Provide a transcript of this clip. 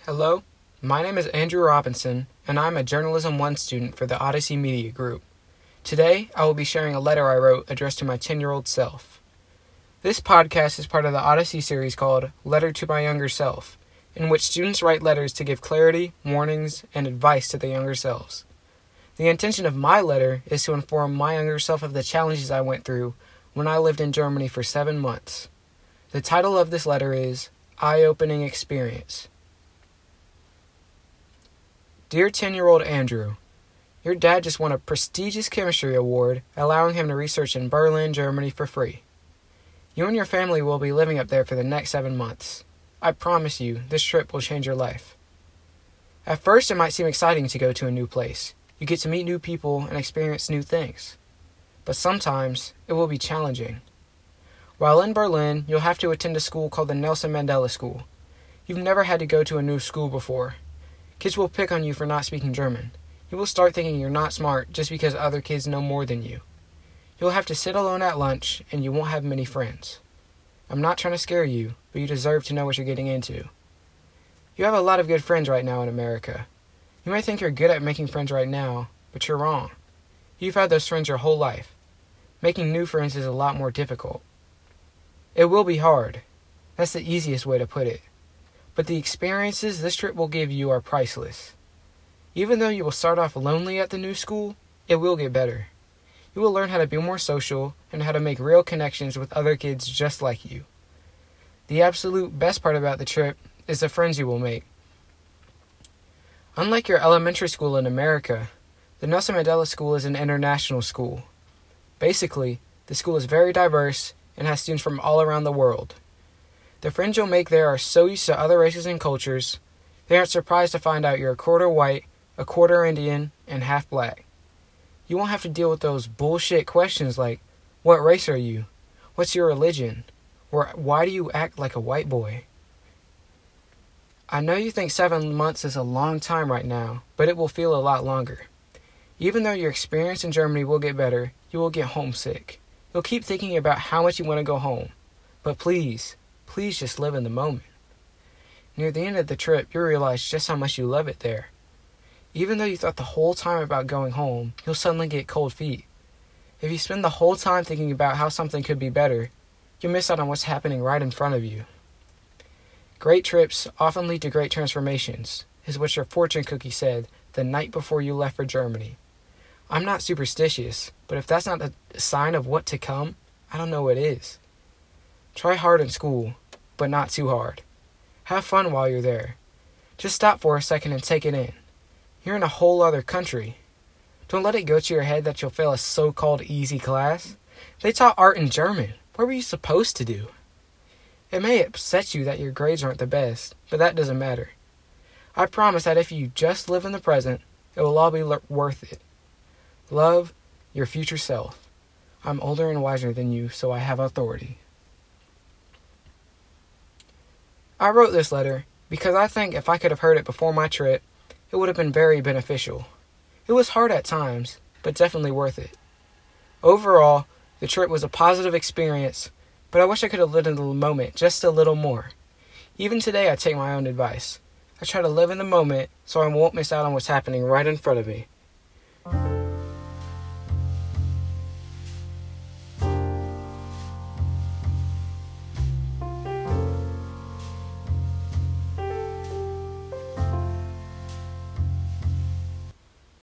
Hello, my name is Andrew Robinson, and I'm a Journalism 1 student for the Odyssey Media Group. Today, I will be sharing a letter I wrote addressed to my 10-year-old self. This podcast is part of the Odyssey series called Letter to My Younger Self, in which students write letters to give clarity, warnings, and advice to their younger selves. The intention of my letter is to inform my younger self of the challenges I went through when I lived in Germany for 7 months. The title of this letter is Eye-Opening Experience. Dear 10-year-old Andrew, your dad just won a prestigious chemistry award, allowing him to research in Berlin, Germany for free. You and your family will be living up there for the next 7 months. I promise you, this trip will change your life. At first, it might seem exciting to go to a new place. You get to meet new people and experience new things. But sometimes, it will be challenging. While in Berlin, you'll have to attend a school called the Nelson Mandela School. You've never had to go to a new school before. Kids will pick on you for not speaking German. You will start thinking you're not smart just because other kids know more than you. You'll have to sit alone at lunch, and you won't have many friends. I'm not trying to scare you, but you deserve to know what you're getting into. You have a lot of good friends right now in America. You may think you're good at making friends right now, but you're wrong. You've had those friends your whole life. Making new friends is a lot more difficult. It will be hard. That's the easiest way to put it. But the experiences this trip will give you are priceless. Even though you will start off lonely at the new school, it will get better. You will learn how to be more social and how to make real connections with other kids just like you. The absolute best part about the trip is the friends you will make. Unlike your elementary school in America, the Nelson Mandela School is an international school. Basically, the school is very diverse and has students from all around the world. The friends you'll make there are so used to other races and cultures, they aren't surprised to find out you're a quarter white, a quarter Indian, and half black. You won't have to deal with those bullshit questions like, what race are you? What's your religion? Or why do you act like a white boy? I know you think 7 months is a long time right now, but it will feel a lot longer. Even though your experience in Germany will get better, you will get homesick. You'll keep thinking about how much you want to go home. But please just live in the moment. Near the end of the trip, you'll realize just how much you love it there. Even though you thought the whole time about going home, you'll suddenly get cold feet. If you spend the whole time thinking about how something could be better, you'll miss out on what's happening right in front of you. Great trips often lead to great transformations, is what your fortune cookie said the night before you left for Germany. I'm not superstitious, but if that's not a sign of what to come, I don't know what is. Try hard in school, but not too hard. Have fun while you're there. Just stop for a second and take it in. You're in a whole other country. Don't let it go to your head that you'll fail a so-called easy class. They taught art in German. What were you supposed to do? It may upset you that your grades aren't the best, but that doesn't matter. I promise that if you just live in the present, it will all be worth it. Love, your future self. I'm older and wiser than you, so I have authority. I wrote this letter because I think if I could have heard it before my trip, it would have been very beneficial. It was hard at times, but definitely worth it. Overall, the trip was a positive experience, but I wish I could have lived in the moment just a little more. Even today, I take my own advice. I try to live in the moment so I won't miss out on what's happening right in front of me.